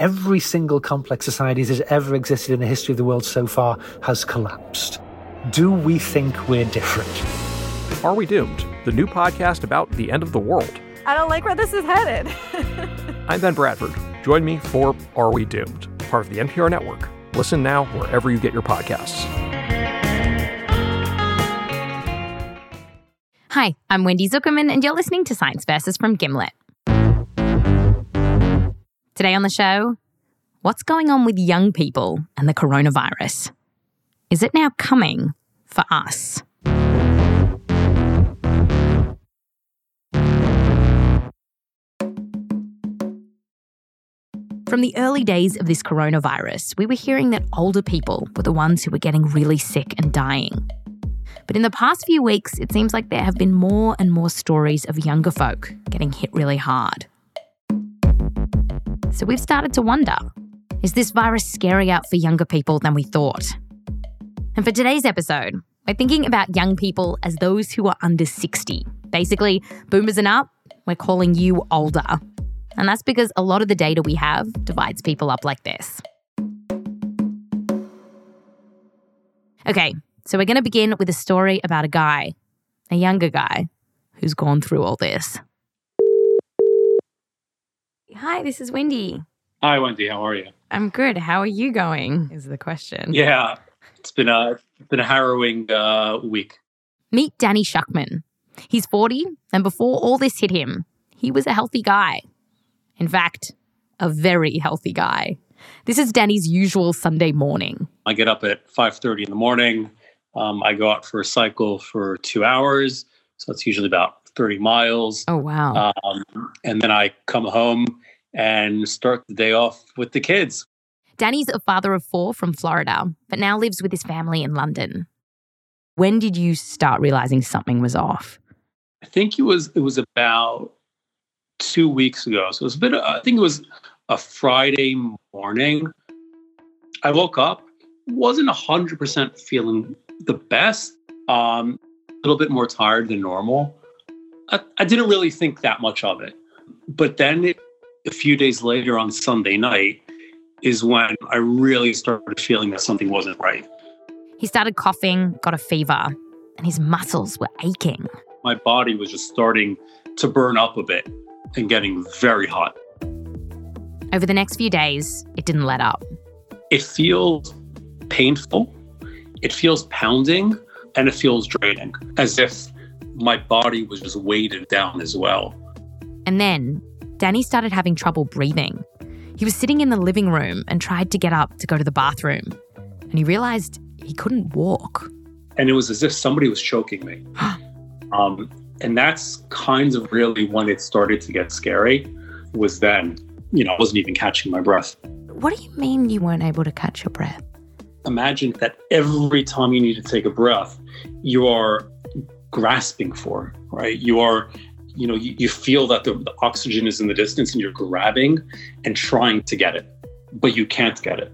every single complex society that has ever existed in the history of the world so far has collapsed. Do we think we're different? Are We Doomed? The new podcast about the end of the world. I don't like where this is headed. I'm Ben Bradford. Join me for Are We Doomed? Part of the NPR network. Listen now wherever you get your podcasts. Hi, I'm Wendy Zuckerman, and you're listening to Science Versus from Gimlet. Today on the show, what's going on with young people and the coronavirus? Is it now coming for us? From the early days of this coronavirus, we were hearing that older people were the ones who were getting really sick and dying. But in the past few weeks, it seems like there have been more and more stories of younger folk getting hit really hard. So we've started to wonder, is this virus scarier for younger people than we thought? And for today's episode, we're thinking about young people as those who are under 60. Basically, boomers and up, we're calling you older. And that's because a lot of the data we have divides people up like this. Okay, so we're going to begin with a story about a younger guy, who's gone through all this. Hi, this is Wendy. Hi, Wendy. How are you? I'm good. How are you going, is the question. Yeah, it's been a harrowing week. Meet Danny Schuckman. He's 40, and before all this hit him, he was a healthy guy. In fact, a very healthy guy. This is Danny's usual Sunday morning. I get up at 5:30 in the morning. I go out for a cycle for 2 hours. So it's usually about 30 miles. Oh, wow. And then I come home and start the day off with the kids. Danny's a father of 4 from Florida, but now lives with his family in London. When did you start realizing something was off? I think it was about 2 weeks ago. So I think it was a Friday morning. I woke up, wasn't 100% feeling the best, a little bit more tired than normal. I didn't really think that much of it. But then a few days later on Sunday night is when I really started feeling that something wasn't right. He started coughing, got a fever, and his muscles were aching. My body was just starting to burn up a bit and getting very hot. Over the next few days, it didn't let up. It feels painful, it feels pounding, and it feels draining, as if my body was just weighted down as well. And then Danny started having trouble breathing. He was sitting in the living room and tried to get up to go to the bathroom. And he realized he couldn't walk. And it was as if somebody was choking me. And that's kind of really when it started to get scary, was then, I wasn't even catching my breath. What do you mean you weren't able to catch your breath? Imagine that every time you need to take a breath, you are grasping for, right? You are, you feel that the oxygen is in the distance and you're grabbing and trying to get it, but you can't get it.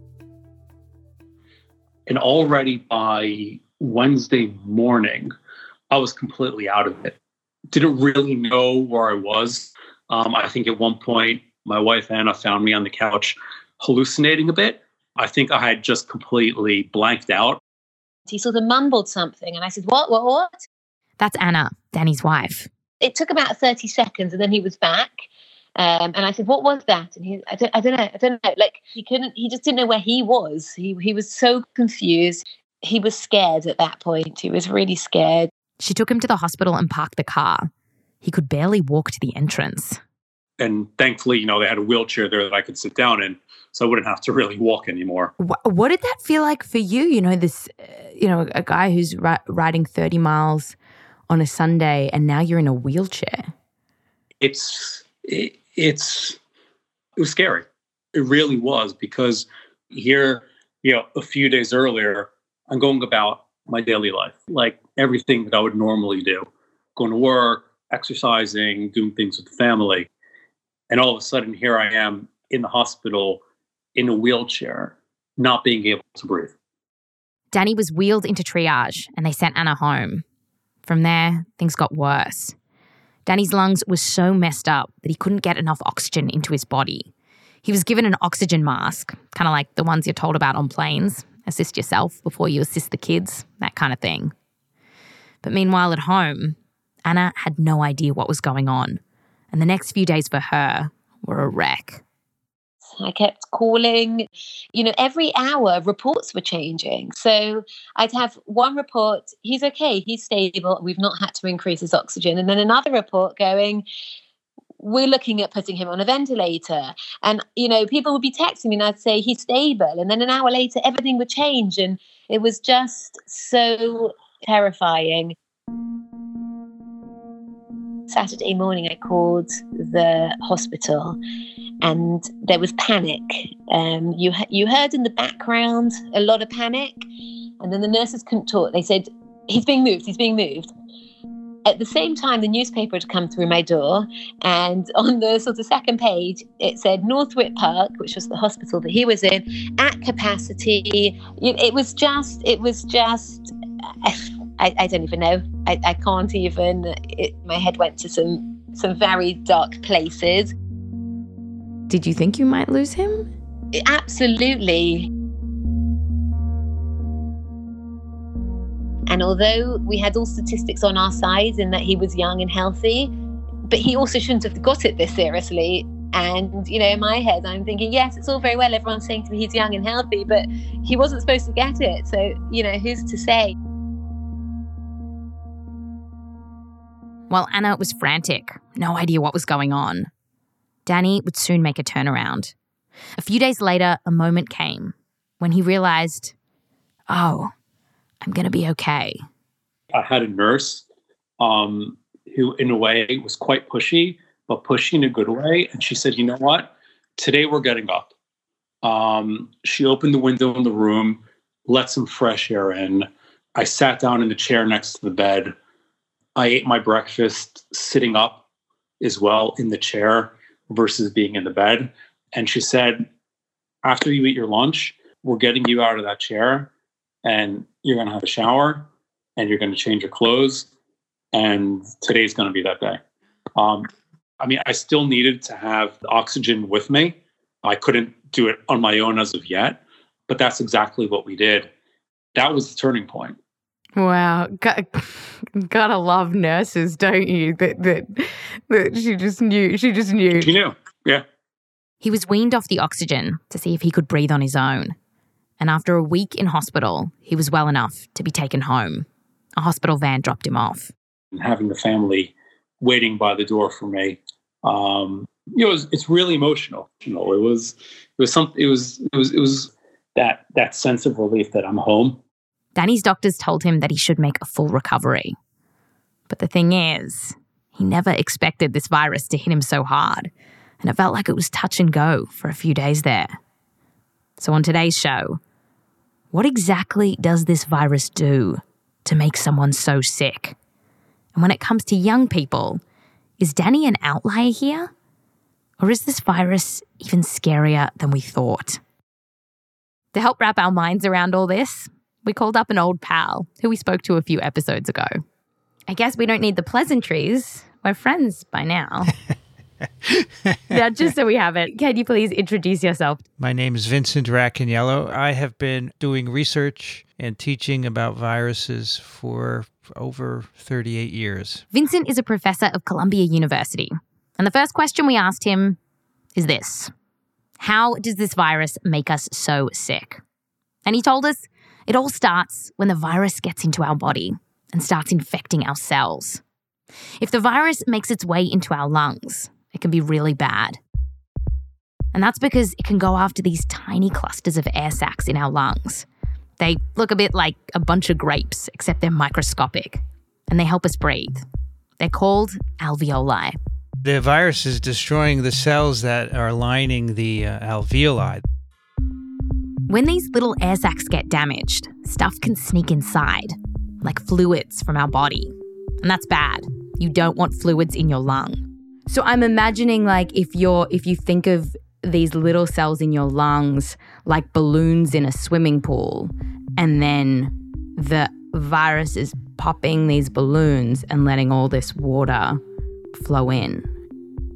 And already by Wednesday morning, I was completely out of it. Didn't really know where I was. I think at one point, my wife, Anna, found me on the couch hallucinating a bit. I think I had just completely blanked out. He sort of mumbled something and I said, what? That's Anna, Danny's wife. It took about 30 seconds and then he was back. And I said, what was that? And I don't know. Like he just didn't know where he was. He was so confused. He was scared at that point. He was really scared. She took him to the hospital and parked the car. He could barely walk to the entrance. And thankfully, they had a wheelchair there that I could sit down in, so I wouldn't have to really walk anymore. What did that feel like for you? This, a guy who's riding 30 miles on a Sunday and now you're in a wheelchair. It was scary. It really was, because here, a few days earlier, I'm going about my daily life, like everything that I would normally do, going to work, exercising, doing things with the family. And all of a sudden, here I am in the hospital in a wheelchair, not being able to breathe. Danny was wheeled into triage and they sent Anna home. From there, things got worse. Danny's lungs were so messed up that he couldn't get enough oxygen into his body. He was given an oxygen mask, kind of like the ones you're told about on planes. Assist yourself before you assist the kids, that kind of thing. But meanwhile at home, Anna had no idea what was going on. And the next few days for her were a wreck. I kept calling. Every hour reports were changing. So I'd have one report, he's okay, he's stable, we've not had to increase his oxygen. And then another report going, we're looking at putting him on a ventilator. And, people would be texting me and I'd say he's stable. And then an hour later, everything would change. And it was just so terrifying. Saturday morning, I called the hospital and there was panic. You heard in the background a lot of panic. And then the nurses couldn't talk. They said, he's being moved. At the same time, the newspaper had come through my door, and on the sort of second page, it said Northwick Park, which was the hospital that he was in, at capacity. It was just, I don't even know. I can't even, my head went to some very dark places. Did you think you might lose him? Absolutely. And although we had all statistics on our side in that he was young and healthy, but he also shouldn't have got it this seriously. And, in my head, I'm thinking, yes, it's all very well. Everyone's saying to me he's young and healthy, but he wasn't supposed to get it. So, who's to say? While Anna was frantic, no idea what was going on, Danny would soon make a turnaround. A few days later, a moment came when he realised, oh, I'm going to be okay. I had a nurse who, in a way, was quite pushy, but pushy in a good way. And she said, you know what? Today we're getting up. She opened the window in the room, let some fresh air in. I sat down in the chair next to the bed. I ate my breakfast sitting up as well in the chair versus being in the bed. And she said, after you eat your lunch, we're getting you out of that chair and you're going to have a shower and you're going to change your clothes. And today's going to be that day. I still needed to have the oxygen with me. I couldn't do it on my own as of yet, but that's exactly what we did. That was the turning point. Wow. Gotta love nurses, don't you? That she just knew. She knew. Yeah. He was weaned off the oxygen to see if he could breathe on his own. And after a week in hospital, he was well enough to be taken home. A hospital van dropped him off. And having the family waiting by the door for me, it's really emotional. It was that sense of relief that I'm home. Danny's doctors told him that he should make a full recovery. But the thing is, he never expected this virus to hit him so hard, and it felt like it was touch and go for a few days there. So on today's show, what exactly does this virus do to make someone so sick? And when it comes to young people, is Danny an outlier here? Or is this virus even scarier than we thought? To help wrap our minds around all this, we called up an old pal who we spoke to a few episodes ago. I guess we don't need the pleasantries. We're friends by now. Now, just so we have it, can you please introduce yourself? My name is Vincent Racaniello. I have been doing research and teaching about viruses for over 38 years. Vincent is a professor of Columbia University. And the first question we asked him is this: how does this virus make us so sick? And he told us it all starts when the virus gets into our body and starts infecting our cells. If the virus makes its way into our lungs, it can be really bad. And that's because it can go after these tiny clusters of air sacs in our lungs. They look a bit like a bunch of grapes, except they're microscopic, and they help us breathe. They're called alveoli. The virus is destroying the cells that are lining the alveoli. When these little air sacs get damaged, stuff can sneak inside, like fluids from our body. And that's bad. You don't want fluids in your lung. So I'm imagining, like, if you think of these little cells in your lungs like balloons in a swimming pool, and then the virus is popping these balloons and letting all this water flow in.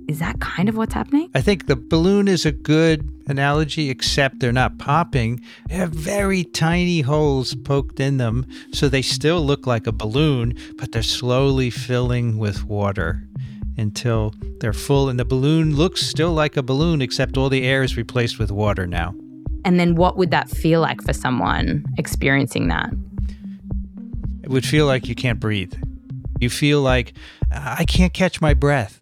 is that kind of what's happening? I think the balloon is a good analogy, except they're not popping. They have very tiny holes poked in them, so they still look like a balloon, but they're slowly filling with water until they're full. And the balloon looks still like a balloon, except all the air is replaced with water now. And then what would that feel like for someone experiencing that? It would feel like you can't breathe. You feel like, I can't catch my breath.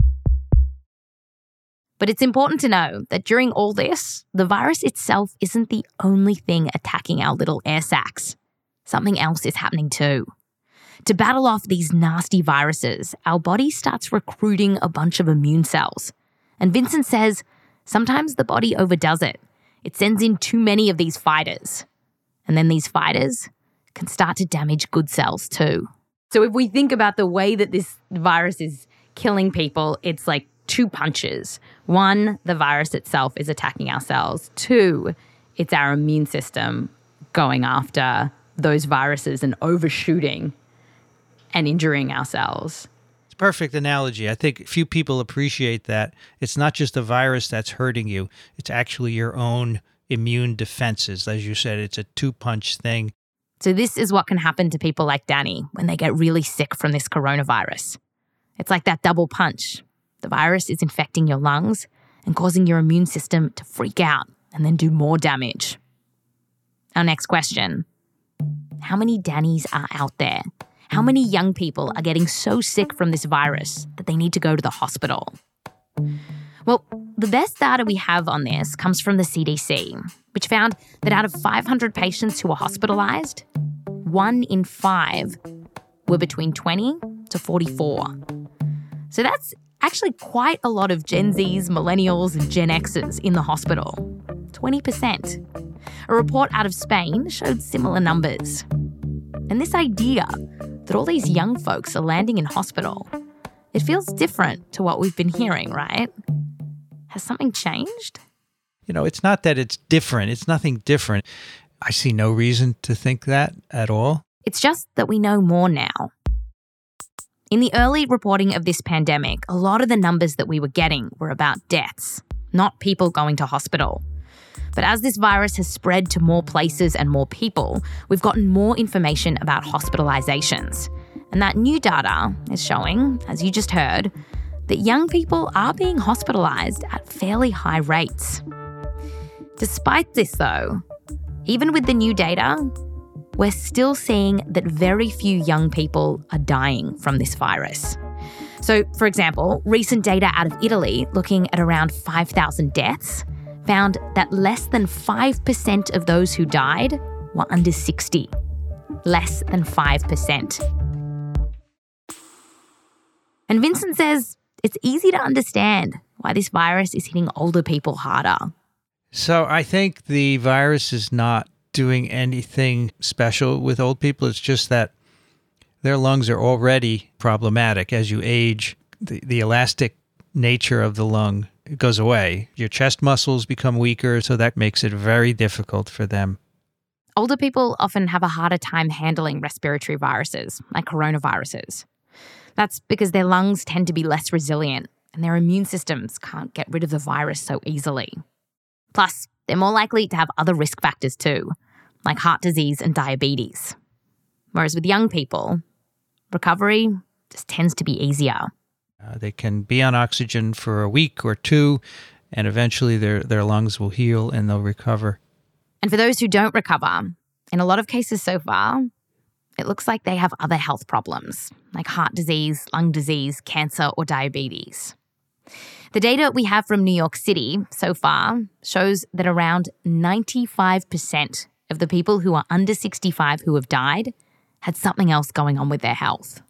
But it's important to know that during all this, the virus itself isn't the only thing attacking our little air sacs. Something else is happening too. To battle off these nasty viruses, our body starts recruiting a bunch of immune cells. And Vincent says sometimes the body overdoes it. It sends in too many of these fighters. And then these fighters can start to damage good cells too. So if we think about the way that this virus is killing people, it's like 2 punches. 1, the virus itself is attacking our cells. 2, it's our immune system going after those viruses and overshooting and injuring our cells. It's a perfect analogy. I think few people appreciate that. It's not just the virus that's hurting you. It's actually your own immune defenses. As you said, it's a 2-punch thing. So this is what can happen to people like Danny when they get really sick from this coronavirus. It's like that double punch. The virus is infecting your lungs and causing your immune system to freak out and then do more damage. Our next question. How many Dannys are out there? How many young people are getting so sick from this virus that they need to go to the hospital? Well, the best data we have on this comes from the CDC, which found that out of 500 patients who were hospitalized, 1 in 5 were between 20 to 44. So that's actually quite a lot of Gen Zs, millennials, and Gen Xs in the hospital. 20%. A report out of Spain showed similar numbers. And this idea that all these young folks are landing in hospital, it feels different to what we've been hearing, right? Has something changed? You know, it's not that it's different. It's nothing different. I see no reason to think that at all. It's just that we know more now. In the early reporting of this pandemic, a lot of the numbers that we were getting were about deaths, not people going to hospital. But as this virus has spread to more places and more people, we've gotten more information about hospitalizations. And that new data is showing, as you just heard, that young people are being hospitalized at fairly high rates. Despite this, though, even with the new data, we're still seeing that very few young people are dying from this virus. So, for example, recent data out of Italy, looking at around 5,000 deaths, found that less than 5% of those who died were under 60. Less than 5%. And Vincent says it's easy to understand why this virus is hitting older people harder. So I think the virus is not doing anything special with old people. It's just that their lungs are already problematic. As you age, the elastic nature of the lung goes away. Your chest muscles become weaker, so that makes it very difficult for them. Older people often have a harder time handling respiratory viruses, like coronaviruses. That's because their lungs tend to be less resilient and their immune systems can't get rid of the virus so easily. Plus, they're more likely to have other risk factors too, like heart disease and diabetes. Whereas with young people, recovery just tends to be easier. They can be on oxygen for a week or 2, and eventually their lungs will heal and they'll recover. And for those who don't recover, in a lot of cases so far, it looks like they have other health problems, like heart disease, lung disease, cancer, or diabetes. The data we have from New York City so far shows that around 95% of the people who are under 65 who have died had something else going on with their health.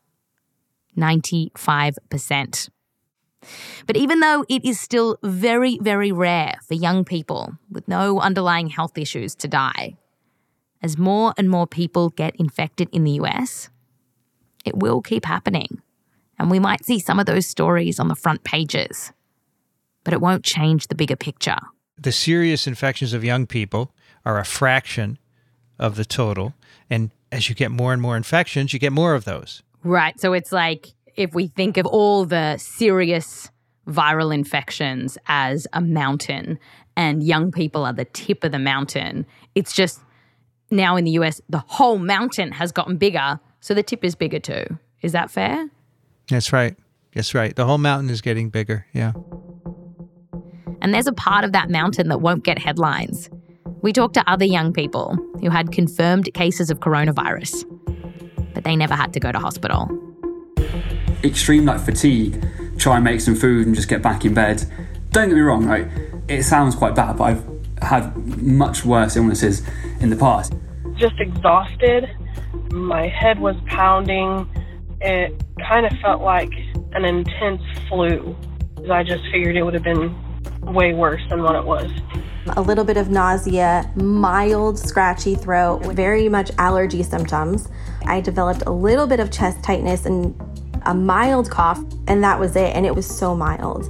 95%. But even though it is still very, very rare for young people with no underlying health issues to die, as more and more people get infected in the US, it will keep happening. And we might see some of those stories on the front pages. But it won't change the bigger picture. The serious infections of young people are a fraction of the total. And as you get more and more infections, you get more of those. Right. So it's like if we think of all the serious viral infections as a mountain and young people are the tip of the mountain. It's just now in the US, the whole mountain has gotten bigger, so the tip is bigger too. Is that fair? That's right. That's right. The whole mountain is getting bigger, yeah. And there's a part of that mountain that won't get headlines. We talked to other young people who had confirmed cases of coronavirus, but they never had to go to hospital. Extreme fatigue, try and make some food and just get back in bed. Don't get me wrong, right? It sounds quite bad, but I've had much worse illnesses in the past. Just exhausted. My head was pounding. It kind of felt like an intense flu. I just figured it would have been way worse than what it was. A little bit of nausea, mild scratchy throat, very much allergy symptoms. I developed a little bit of chest tightness and a mild cough, and that was it, and it was so mild.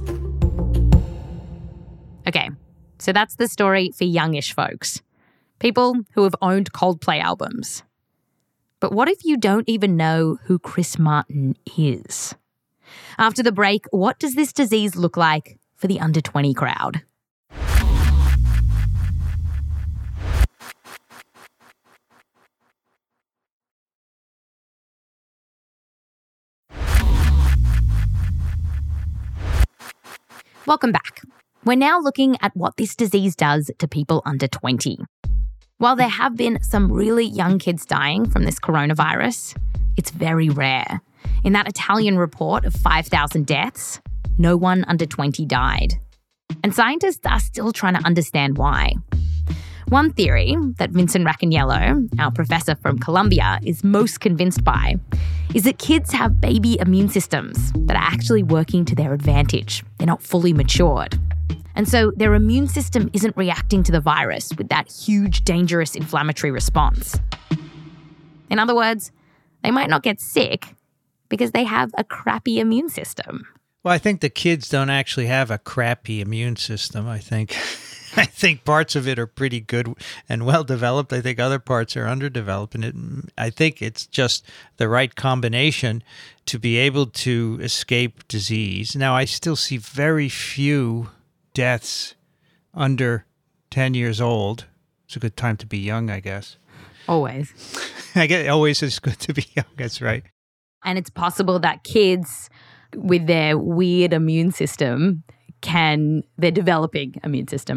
Okay, so that's the story for youngish folks. People who have owned Coldplay albums. But what if you don't even know who Chris Martin is? After the break, what does this disease look like for the under 20 crowd? Welcome back. We're now looking at what this disease does to people under 20. While there have been some really young kids dying from this coronavirus, it's very rare. In that Italian report of 5,000 deaths, no one under 20 died. And scientists are still trying to understand why. One theory that Vincent Racaniello, our professor from Columbia, is most convinced by is that kids have baby immune systems that are actually working to their advantage. They're not fully matured. And so their immune system isn't reacting to the virus with that huge, dangerous inflammatory response. In other words, they might not get sick because they have a crappy immune system. Well, I think the kids don't actually have a crappy immune system, I think. I think parts of it are pretty good and well developed. I think other parts are underdeveloped. And I think it's just the right combination to be able to escape disease. Now, I still see very few deaths under 10 years old. It's a good time to be young, I guess. Always. I guess always is good to be young. That's right. And it's possible that kids with their weird immune system their developing immune system,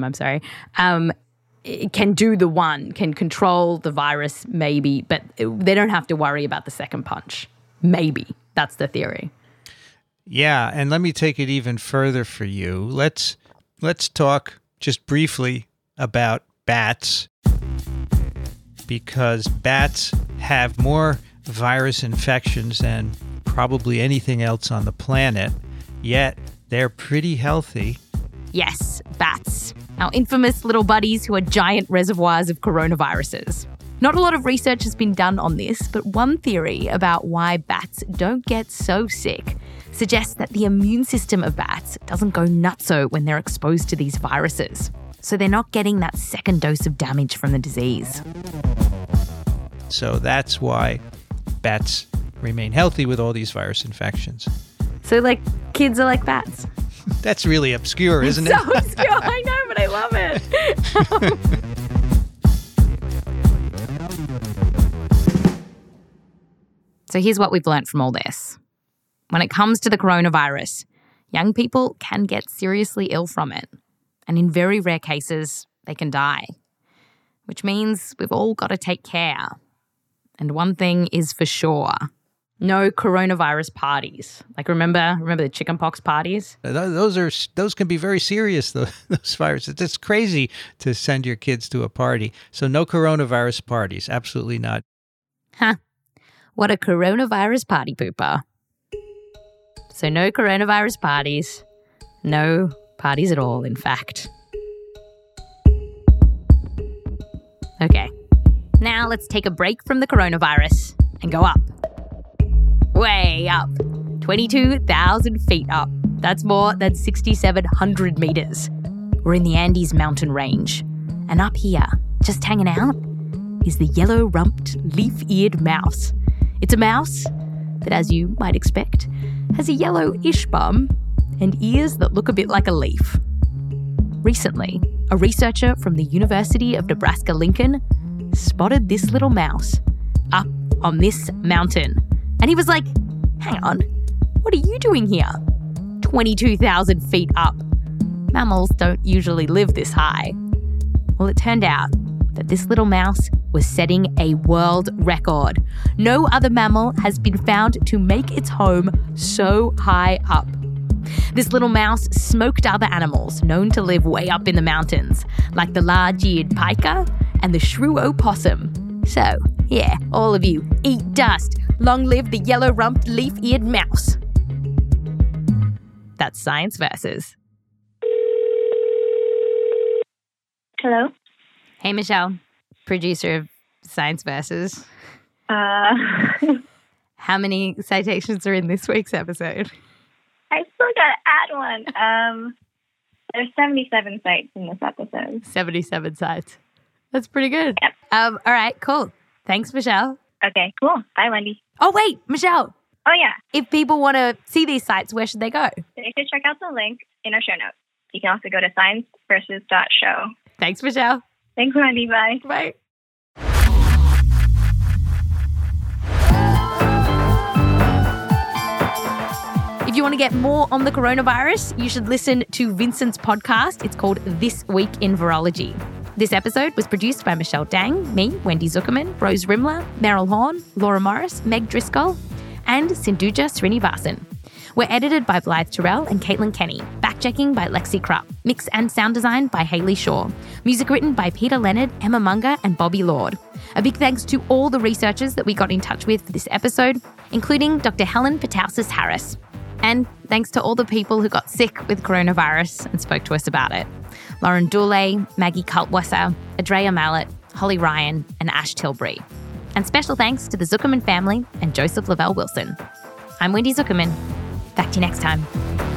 can do the one, can control the virus maybe, but they don't have to worry about the second punch. Maybe. That's the theory. Yeah, and let me take it even further for you. Let's talk just briefly about bats, because bats have more virus infections than probably anything else on the planet, yet they're pretty healthy. Yes, bats. Our infamous little buddies who are giant reservoirs of coronaviruses. Not a lot of research has been done on this, but one theory about why bats don't get so sick suggests that the immune system of bats doesn't go nutso when they're exposed to these viruses. So they're not getting that second dose of damage from the disease. So that's why bats remain healthy with all these virus infections. So, kids are like bats. That's really obscure, isn't it? So obscure, I know, but I love it. So here's what we've learned from all this. When it comes to the coronavirus, young people can get seriously ill from it. And in very rare cases, they can die. Which means we've all got to take care. And one thing is for sure. No coronavirus parties. Remember the chickenpox parties? Those can be very serious, those viruses. It's crazy to send your kids to a party. So no coronavirus parties. Absolutely not. Huh. What a coronavirus party pooper. So no coronavirus parties. No parties at all, in fact. Okay. Now let's take a break from the coronavirus and go up. Way up. 22,000 feet up. That's more than 6,700 meters. We're in the Andes mountain range. And up here, just hanging out, is the yellow-rumped, leaf-eared mouse. It's a mouse that, as you might expect, has a yellowish bum and ears that look a bit like a leaf. Recently, a researcher from the University of Nebraska-Lincoln spotted this little mouse up on this mountain. And he was like, hang on, what are you doing here? 22,000 feet up. Mammals don't usually live this high. Well, it turned out that this little mouse was setting a world record. No other mammal has been found to make its home so high up. This little mouse smoked other animals known to live way up in the mountains, like the large-eared pika and the shrew opossum. So, yeah, all of you, eat dust. Long live the yellow-rumped leaf-eared mouse. That's Science Versus. Hello? Hey, Michelle, producer of Science Versus. How many citations are in this week's episode? I still gotta add one. There's 77 sites in this episode. 77 sites. That's pretty good. Yep. All right, cool. Thanks, Michelle. Okay, cool. Bye, Wendy. Oh, wait, Michelle. Oh, yeah. If people want to see these sites, where should they go? They should check out the link in our show notes. You can also go to scienceversus.show. Thanks, Michelle. Thanks, Wendy. Bye. Bye. If you want to get more on the coronavirus, you should listen to Vincent's podcast. It's called This Week in Virology. This episode was produced by Michelle Dang, me, Wendy Zuckerman, Rose Rimler, Meryl Horn, Laura Morris, Meg Driscoll, and Sindhuja Srinivasan. We're edited by Blythe Terrell and Caitlin Kenny. Fact-checking by Lexi Krupp. Mix and sound design by Hayley Shaw. Music written by Peter Leonard, Emma Munger, and Bobby Lord. A big thanks to all the researchers that we got in touch with for this episode, including Dr. Helen Patausis Harris. And thanks to all the people who got sick with coronavirus and spoke to us about it. Lauren Dooley, Maggie Kaltwasser, Adrea Mallet, Holly Ryan, and Ash Tilbury. And special thanks to the Zuckerman family and Joseph Lavelle Wilson. I'm Wendy Zuckerman. Back to you next time.